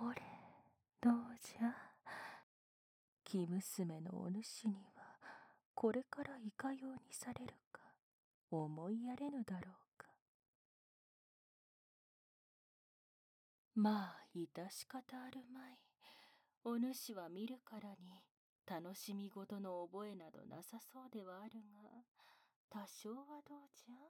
ほれ、どうじゃ。生娘のお主にはこれからいかようにされるか思いやれぬだろうか。まあ致し方あるまい。お主は見るからに楽しみ事の覚えなどなさそうではあるが、多少はどうじゃ。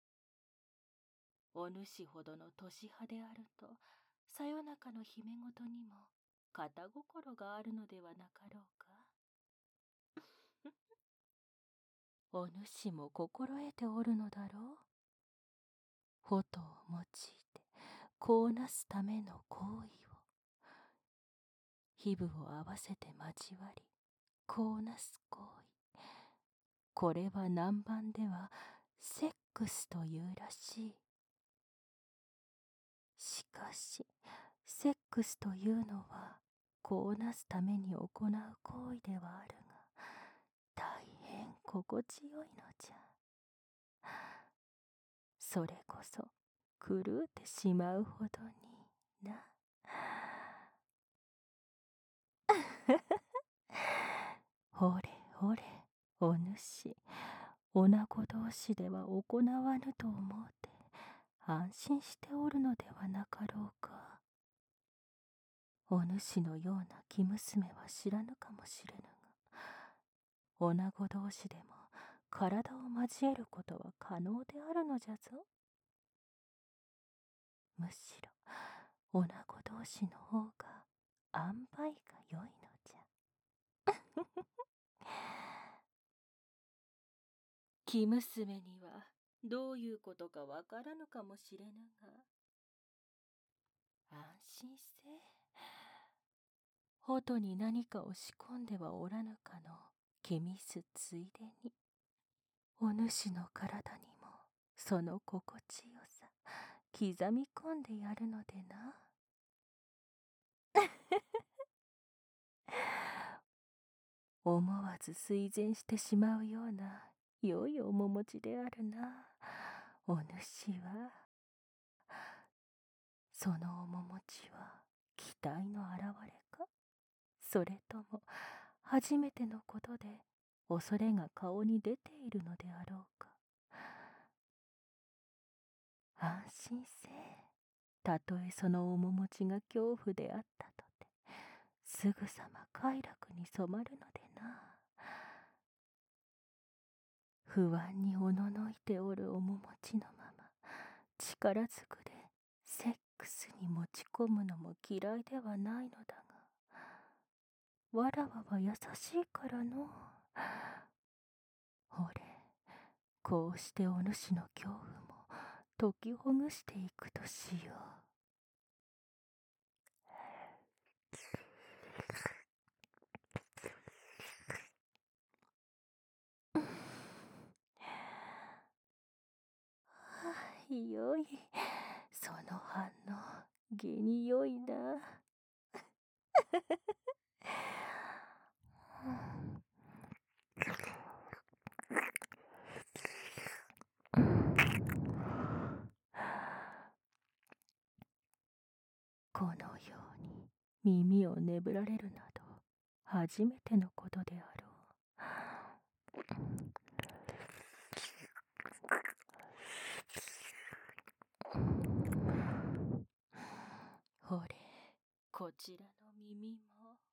お主ほどの年派であると、さよなかの姫事にも片心があるのではなかろうか。お主も心得ておるのだろう。フォトを用いてこうなすための行為を、皮膚を合わせて交わりこうなす行為、これは南蛮ではセックスというらしい。しかしセックスというのはこうなすために行う行為ではあるが、大変心地よいのじゃ。それこそ狂うてしまうほどにな。ほれほれ、お主、女子同士では行わぬと思うて安心しておるのではなかろうか。お主のような生娘は知らぬかもしれぬが、女子同士でも体を交えることは可能であるのじゃぞ。むしろ女子同士の方が塩梅が良いのじゃ。生娘にはどういうことかわからぬかもしれぬが、安心せえ。ほとに何かを仕込んではおらぬかの気みすついでに、お主の体にもその心地よさ刻み込んでやるのでな。思わず垂涎してしまうような良い面持ちであるな、お主は。その面持ちは期待の表れか、それとも初めてのことで恐れが顔に出ているのであろうか。安心せえ。たとえその面持ちが恐怖であったとて、すぐさま快楽に染まるのでな。不安におののいておる面持ちのまま力ずくでセックスに持ち込むのも嫌いではないのだが、わらわは優しいからの。ほれ、こうしてお主の恐怖も解きほぐしていくとしよう。よい、その反応下によいな。このように耳をねぶられるなど初めてのことであろう。ほれ、こちらの耳も。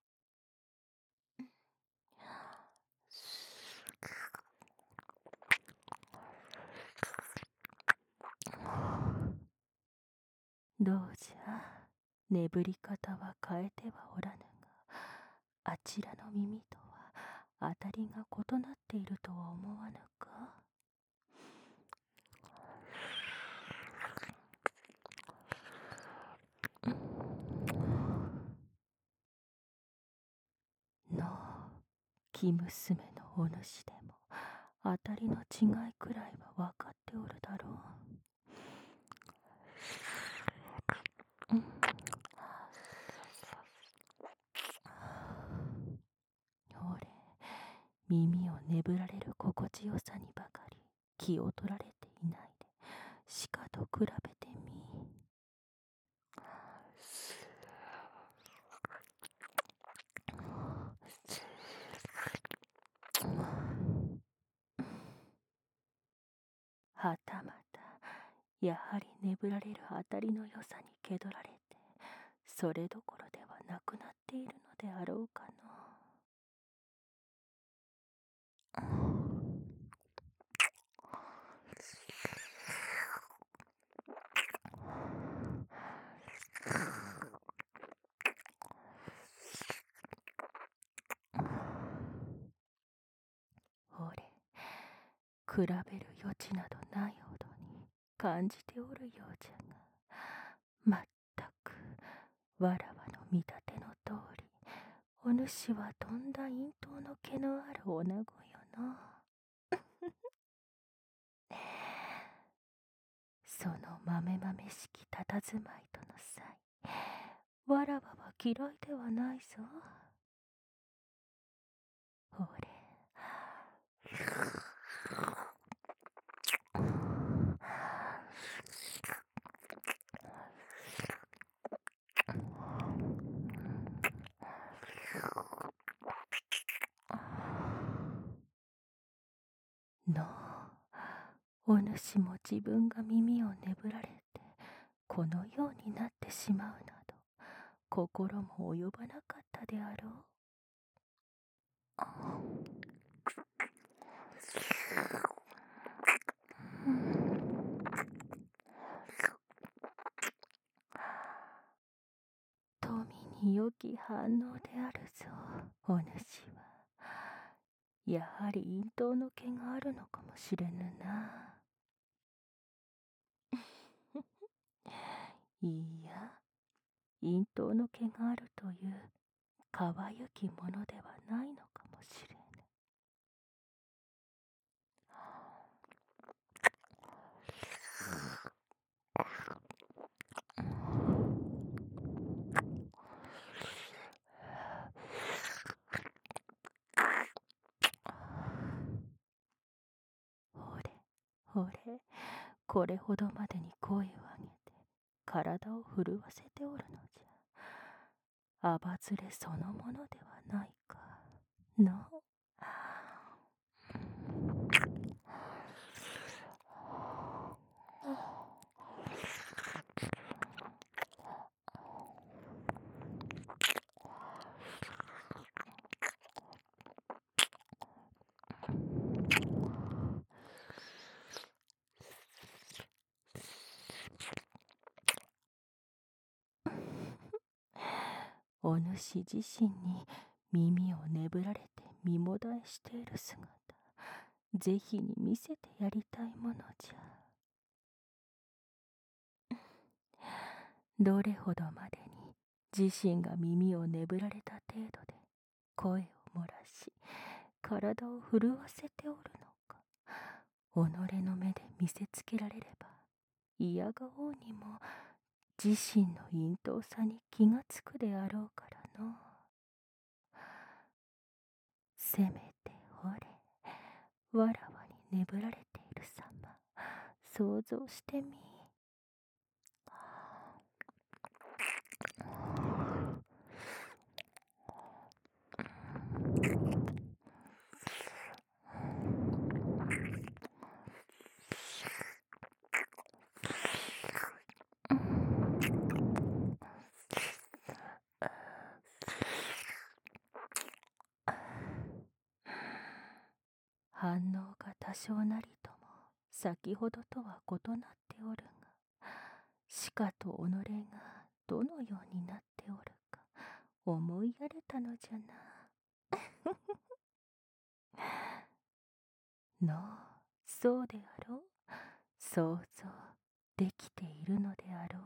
どうじゃ、眠り方は変えてはおらぬが、あちらの耳とは当たりが異なっているとは思わぬか。のう、生娘のお主でも当たりの違いくらいは分かっておるだろう。ほれ、耳をねぶられる心地よさにばかり気を取られていないで、しかと比べてみ。 はたまた、やはり眠られるあたりの良さにけどられて、それどころではなくなっているのであろうかの。ほれ、比べる余地などないほどに感じておるようじゃが、まったく、わらわの見立ての通り、お主はとんだ咽頭の毛のある女子よの。その豆々しき佇まいとの際、わらわは嫌いではないぞ。ほれ。のう、お主も自分が耳をねぶられて、このようになってしまうなど、心も及ばなかったであろう。富に良き反応であるぞ、お主は。やはり咽頭の毛があるのかもしれぬな。いいや、咽頭の毛があるというかわゆきものではないのかもしれぬ。ほれ、ほれ、これほどまでに声を上げて体を震わせておるのじゃ。あばずれそのものではないかの。お主自身に耳をねぶられて身もだえしている姿、ぜひに見せてやりたいものじゃ。どれほどまでに自身が耳をねぶられた程度で声を漏らし体を震わせておるのか、己の目で見せつけられればいやがおうにも自身の咽頭さに気がつくであろうからの。せめてほれ、わらわにねぶられている様、想像してみ。反応が多少なりとも先ほどとは異なっておるが、しかと己がどのようになっておるか思いやれたのじゃな。のう、そうであろう。想像できているのであろう。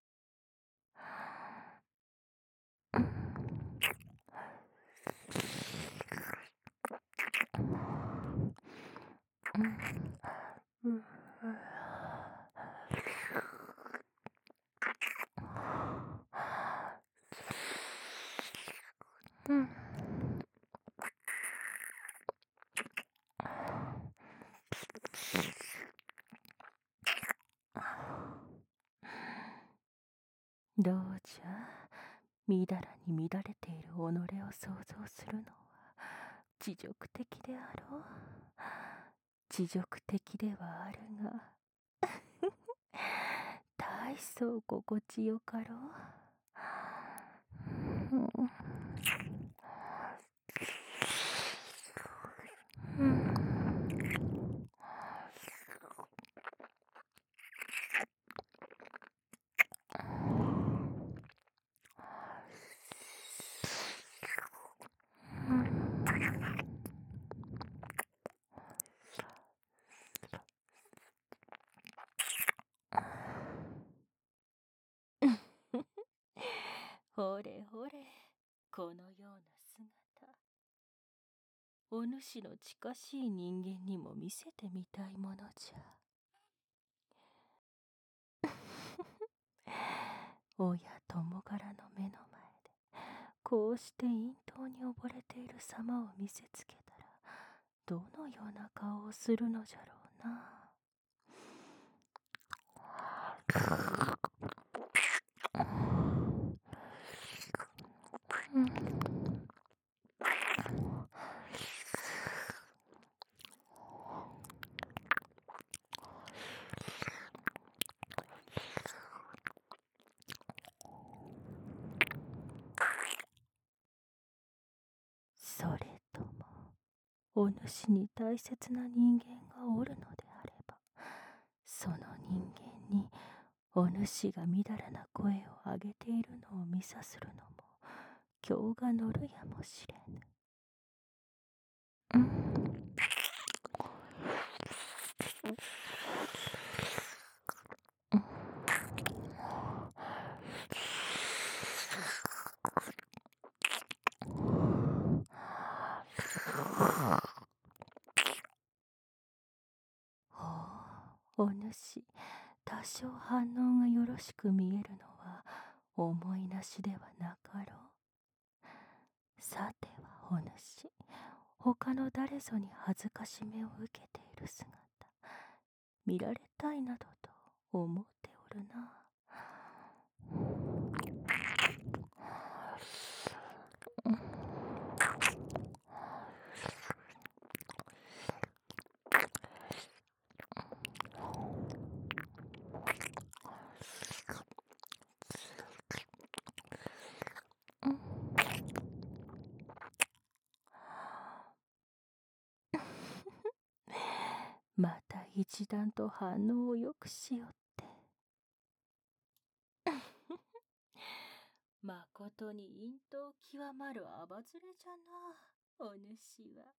どうじゃ、みだらに乱れている己を想像するのは自辱的であろう。 恥辱的ではあるが、大層心地よかろう。ほれほれ、このような姿、お主の近しい人間にも見せてみたいものじゃ。親友柄の目の前で、こうして陰頭に溺れている様を見せつけたら、どのような顔をするのじゃろうな。それとも、お主に大切な人間がおるのであれば、その人間にお主がみだらな声を上げているのを見さするのも今日が乗るやもしれぬ。ほう、お主、多少反応がよろしく見えるのは思いなしではなかろう。さてはお主、他の誰ぞに恥ずかしめを受けている姿、見られたいなどと思っておるな。また一段と反応をよくしよって。まことに陰頭極まるあばずれじゃな、お主は。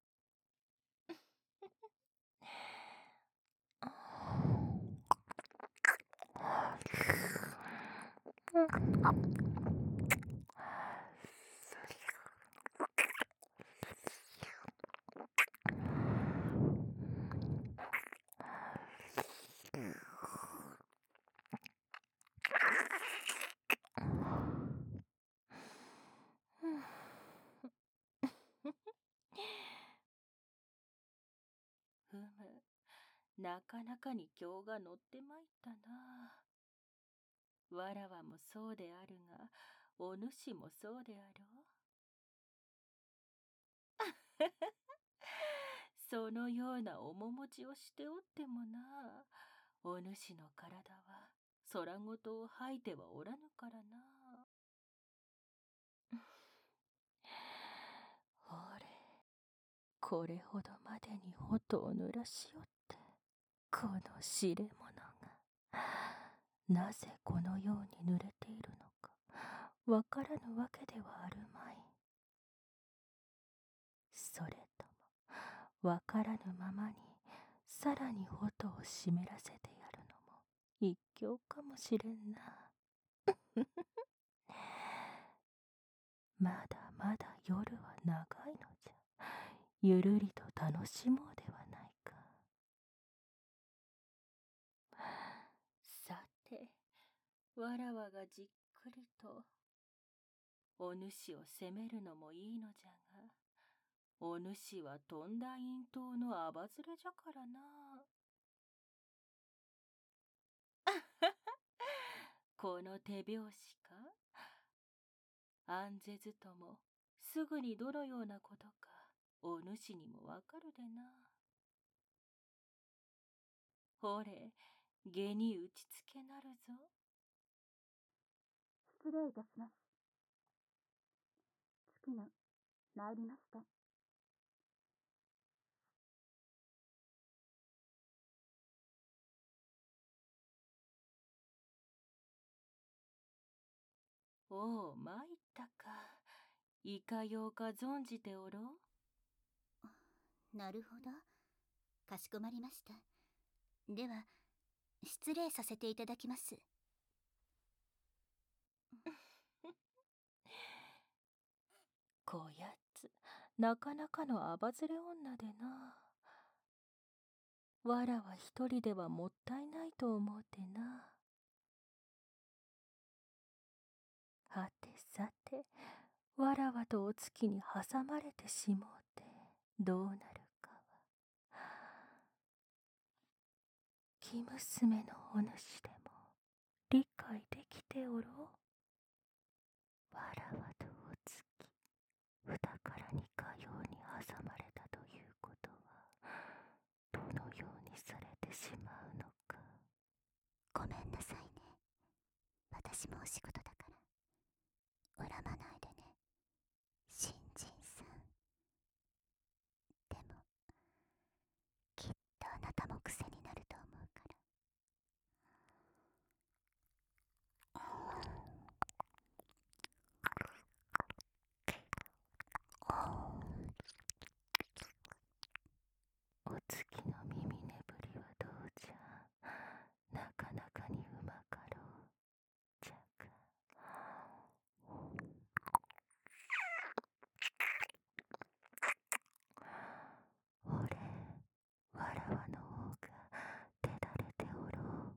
ふむ、なかなかに今日が乗ってまいったな。わらわもそうであるが、お主もそうであろう。そのような面持ちをしておってもな、お主の体は空ごとを吐いてはおらぬからな。ほれ、これほどまでに音を濡らしおって、この知れ者が、なぜこのように濡れているのか、わからぬわけではあるまい。それとも、わからぬままに、さらに音を湿らせてやるのも一興かもしれんな。まだまだ夜は長いのじゃ。ゆるりと楽しもうではないか。さて、わらわがじっくりとお主を責めるのもいいのじゃが、お主はとんだ陰頭のあばずれじゃからな。この手拍子か、案ぜずともすぐにどのようなことかお主にもわかるでな。 ほれ、下に打ちつけなるぞ。 失礼いたします。月野、参りました。 おう、参ったか。いかようか存じておろう。 なるほど。かしこまりました。では、失礼させていただきます。 こやつ、なかなかのあばずれ女でな。わらは一人ではもったいないと思うてな。はてさて、わらわとお月に挟まれてしもうて、どうなるかは。生娘のお主でも理解できておろう。わらわとお月、二からにかように挟まれたということは、どのようにされてしまうのか。 ごめんなさいね。私もお仕事だから。恨まないでね。新人さん。でも、きっとあなたも癖になると思うから。 お月の耳ねぶりはどうじゃ。なかなかにうまかろう。じゃか。おれ、わらわの方が手だれておろう。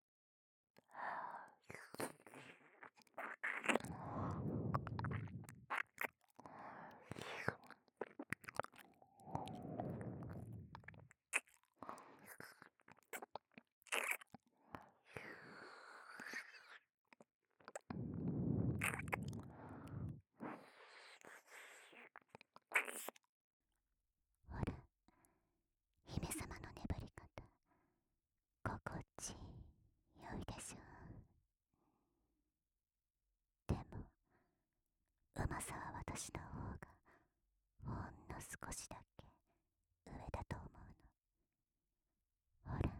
ほら、姫様の眠り方、心地よいでしょう。でも、うまさは私の方が、ほんの少しだけ上だと思うの。ほら。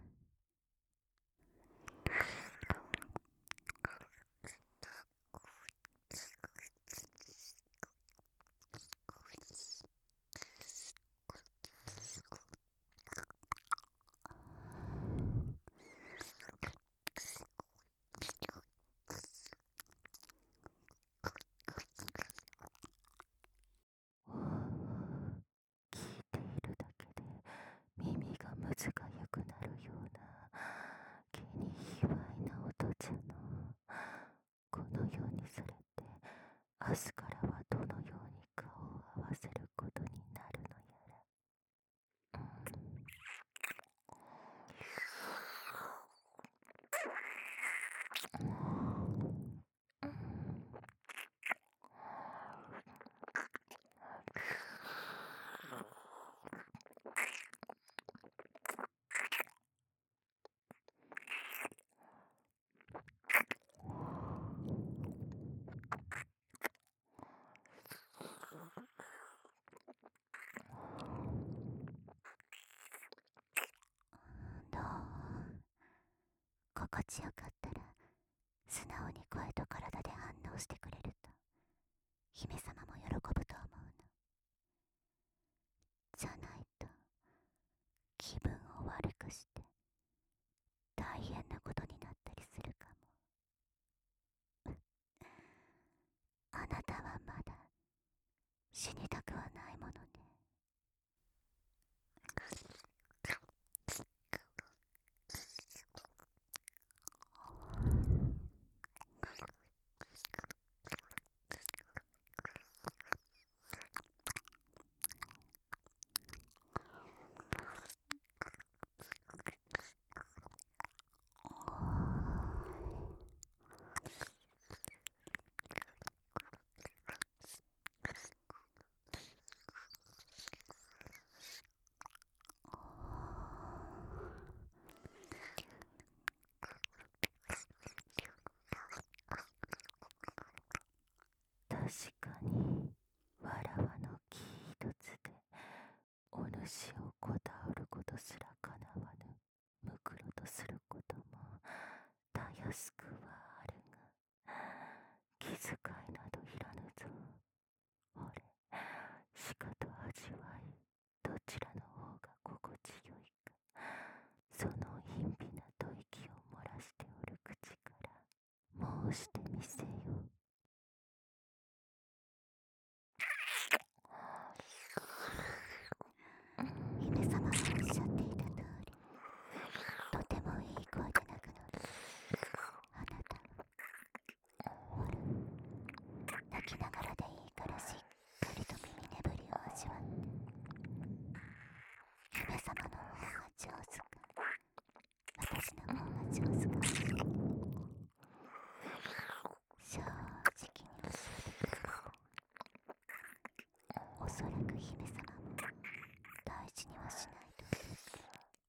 聞いているだけで耳がむずがゆくなるような気に卑猥な音じゃの。このようにされて明日からはどのように顔を合わせることになるのやら。 どう？心地よかったら、素直に声と体で反応してくれると、姫様も喜ぶと思うの。じゃないと、気分を悪くして、大変なことになったりするかも。あなたはまだ、死にたくはないものね。 かにわらわの木一つでお主をこたおることすらかなわぬむくろとすることもたやすくはあるが、気遣いなどいらぬぞ。ほれ、鹿と味わい、どちらの方が心地よいか、その陰微な吐息を漏らしておる口から申してみせよ。 姫様がおっしゃっていた通り、とてもいい声で鳴くのです。あなた、ほら、泣きながらでいいからしっかりと耳眠りを味わって。姫様の方が上手か、私の方が上手か、正直に教えてください。おそらく姫様も大事にはしないと思って。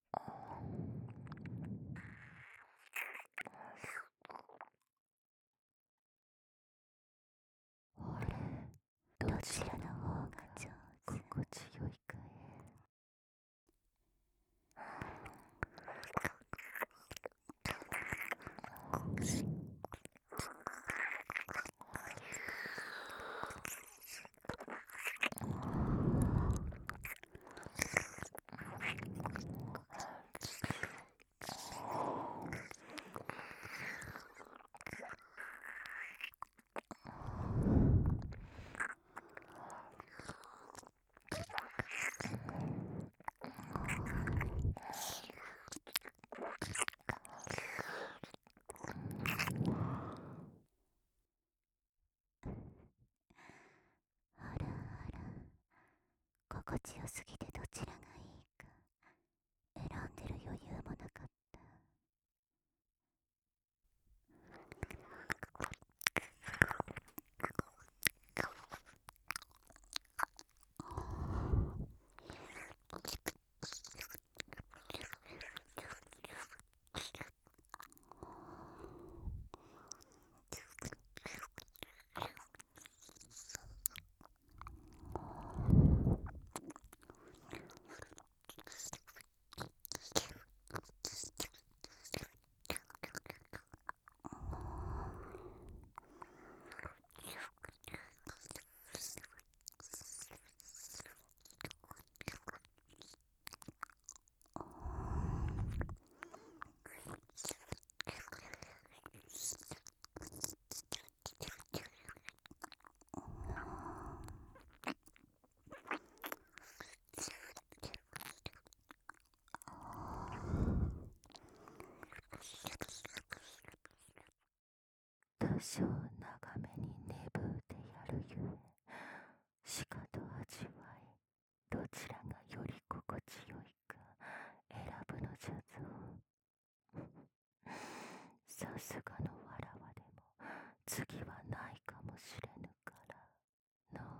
ほれ、どちらの方が心地よいかえ。 あらあら、心地よすぎてどちらがいいか選んでる余裕もなかった。 多少長めに眠うてやるゆえ、鹿と味わい、どちらがより心地よいか選ぶのじゃぞ。さすがのわらわでも次はないかもしれぬからの。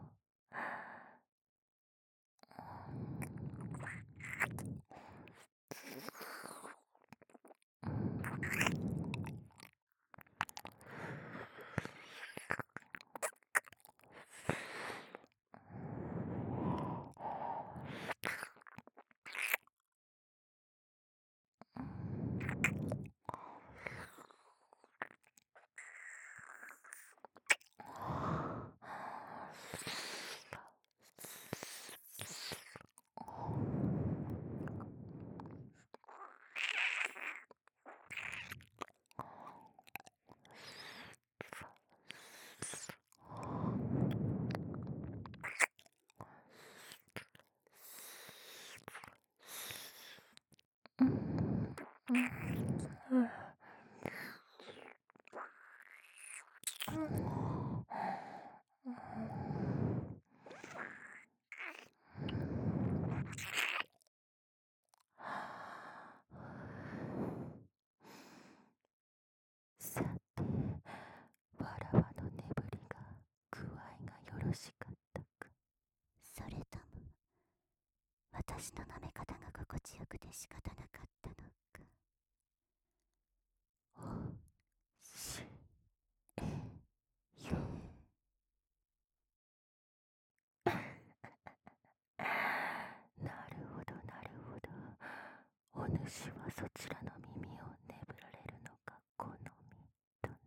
さて、わらわの眠りが具合がよろしかったか。 それとも私の舐め方が心地よくて仕方なかったのか。 おしえゆ主はそちらの耳をねぶられるのが好みとな。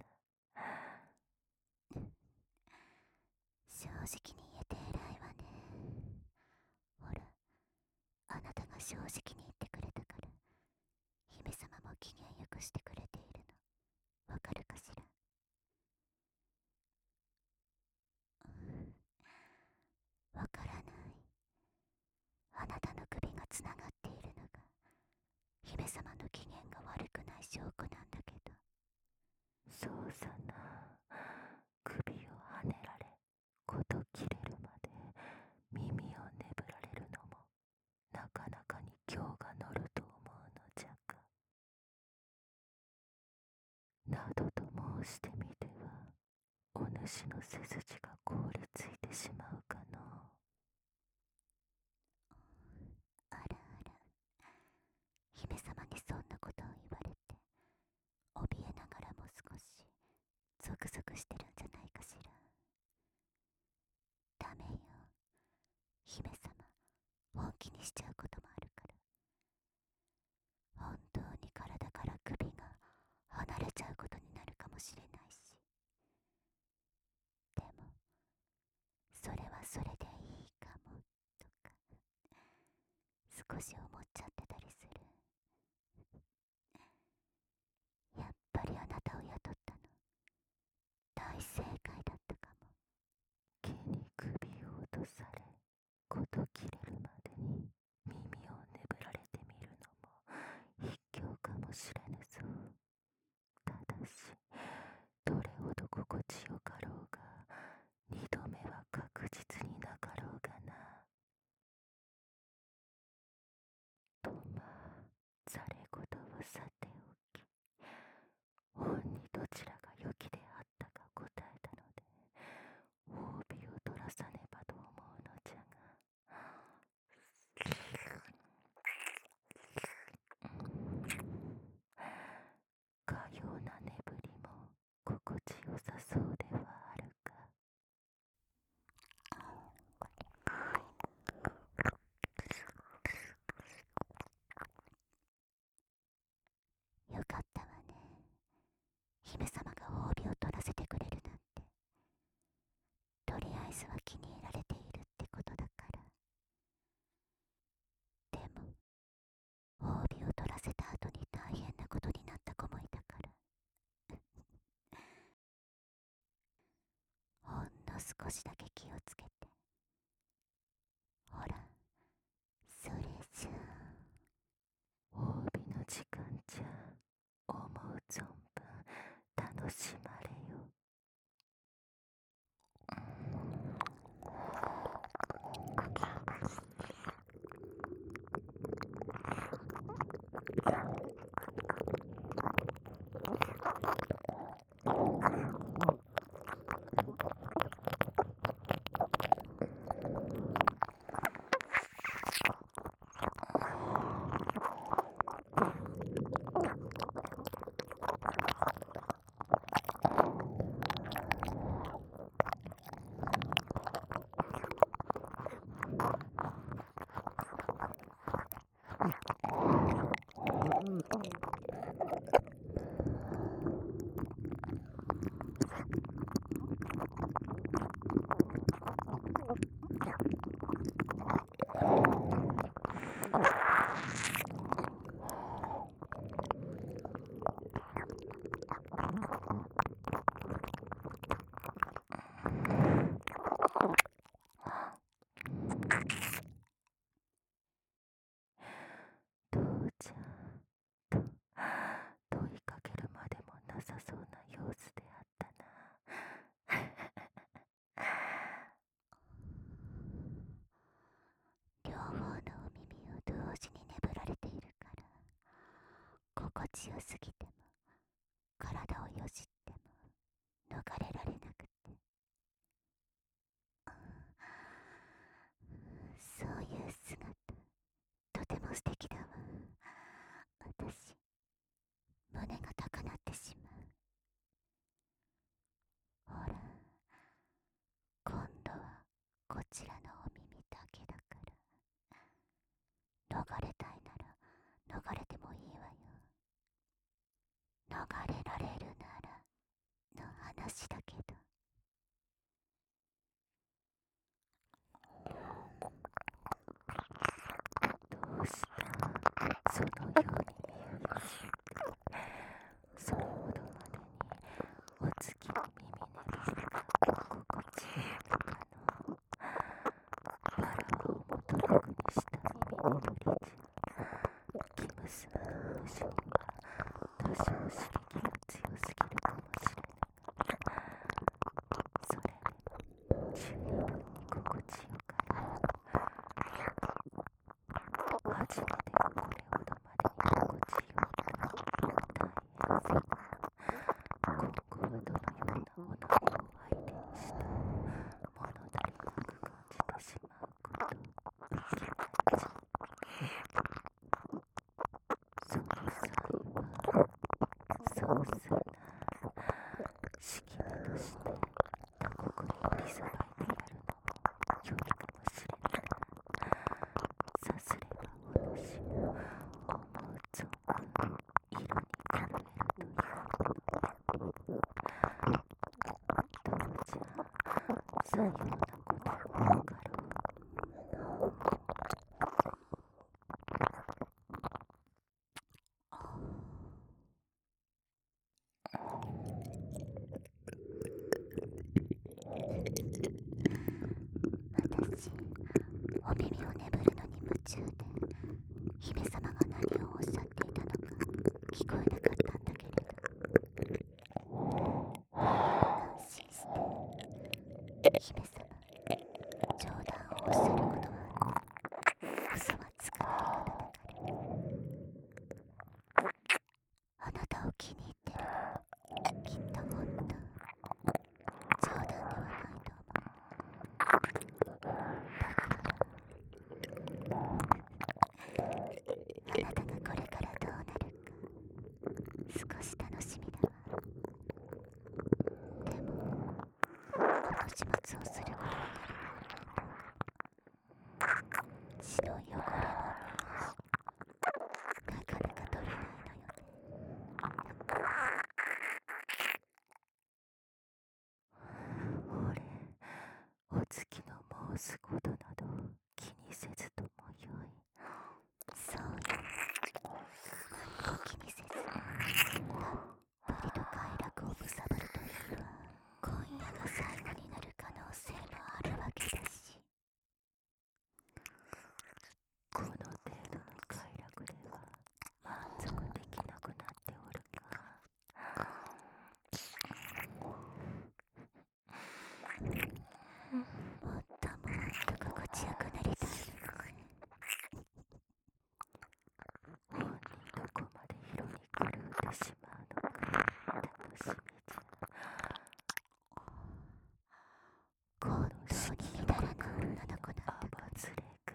正直に言えて偉いわね。ほら、あなたが正直に言ってくれたから姫様も機嫌よくしてくれているの。わかるかしら。わからない。あなたの首がつながっているのが姫様の機嫌が悪くない証拠なんだけど。 そうさな。首をはねられこと切れるまで耳をねぶられるのもなかなかに今日が乗ると思うのじゃが、などと申してみてはお主の背筋が凍りついてしまうかのう。 あらあら、姫様にそんなことを言われて怯えながらも少しゾクゾクしてるんじゃないかしら。ダメよ、姫様本気にしちゃうこともあるから。本当に体から首が離れちゃうことになるかもしれないし。でもそれはそれでいいかもとか少し思っちゃってたりする。やっぱりあなたを雇ったの大正解だったかも。 毛に首を落とされこと切れるまでに耳をねぶられてみるのも一興かもしれぬぞ。ただしどれほど心地よかろうが二度目は確実になかろうがな。とまあざれ言はさておき、本にどちらが良きであったか答えたので褒美を取らさねばと思うのじゃが、かような眠りも心地よさそうではあるか。 よかったわね、姫様が褒美を取らせてくれるなんて。とりあえずは気に入られているってことだから。でも褒美を取らせた後に大変なことになった子もいたからほんの少しだけ気をつけて。ほら、それじゃ褒美の時間じゃ。思う存分楽しまれよ。どうじゃと問いかけるまでもなさそうな様子であったな。 両方のお耳を同時にねぶられているから心地よすぎても体をよじっても逃れられなくて。そういう姿とても素敵だわ。私胸が高鳴ってしまう。ほら、今度はこちらのお耳だけだから。逃れたいなら逃れてもい逃れられるならの話だけど、 どうしたそのように見えるし、それほどまでにお月に耳ねば心地よいのかの。バラはおもとろくにした耳ねるりじゃ。生娘のお主には多少刺激が強すぎるかもしれぬが、それでも十分に心地よかろう。初めてがこれほどまでに心地よいとは大変さ。今後はどのようなおなごを相手にしても物足りなく感じてしまうこといけないじゃ。その際はそうすな、しき目として他国に売りさばいてやるのも良いかもしれぬな。さすればお主も思う存分色に狂えるというもの。どうじゃ、さようなこともわかろう。 私、お耳をねぶるのに夢中で、姫様が何をおっしゃっていたのか聞こえなかったんだけれど、安心して、姫様、冗談をおっしゃることは嘘はつかないのだから。あなたを気に入ってるのはきっと本当、冗談ではないと思う。あなたがこれからどうなるか少し楽しみだわ。でもおの始末をすることになるわ。血の汚れも見えるし、なかなか取れないのよね。 俺、お月の申すことなど気にせずともよい。 そうよ。何も気にせず、たっぷりと快楽をむさぶるというのは、今夜が最後になる可能性もあるわけだし。 この程度の快楽では満足できなくなっておるか。 もっともっと心地よくなりたい。 本人どこまで色に狂うてしまうのか楽しみじゃ。この色に乱れな女の子なんだから。アバズレが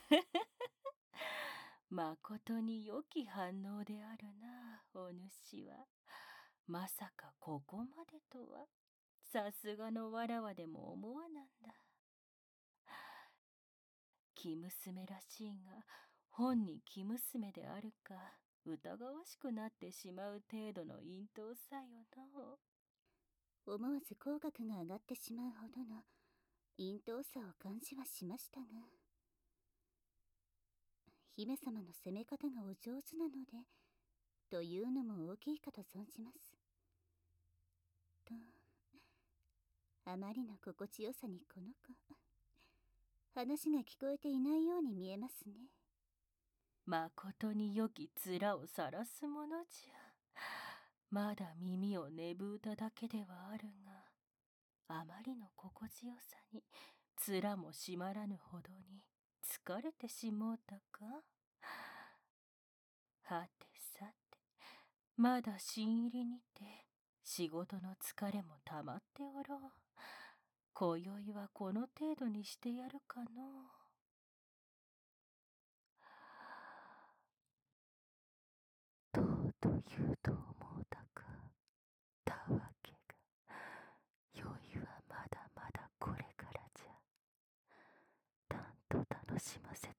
まことに良き反応であるな、お主は。まさかここまでとは。さすがのわらわでも思わなんだ。生娘らしいが、本に生娘であるか、疑わしくなってしまう程度の咽頭さよの。 思わず口角が上がってしまうほどの咽頭さを感じはしましたが、姫様の攻め方がお上手なので、というのも大きいかと存じます。と、あまりの心地よさにこの子、話が聞こえていないように見えますね。 まことに良き面を晒すものじゃ。まだ耳をねぶうただけではあるが、あまりの心地よさに面も締まらぬほどに疲れてしもうたか。はてさて、まだ新入りにて仕事の疲れもたまっておろう。今宵はこの程度にしてやるかのう。どうというと思うたか。たわけが、酔いはまだまだこれからじゃ。たんと楽しませ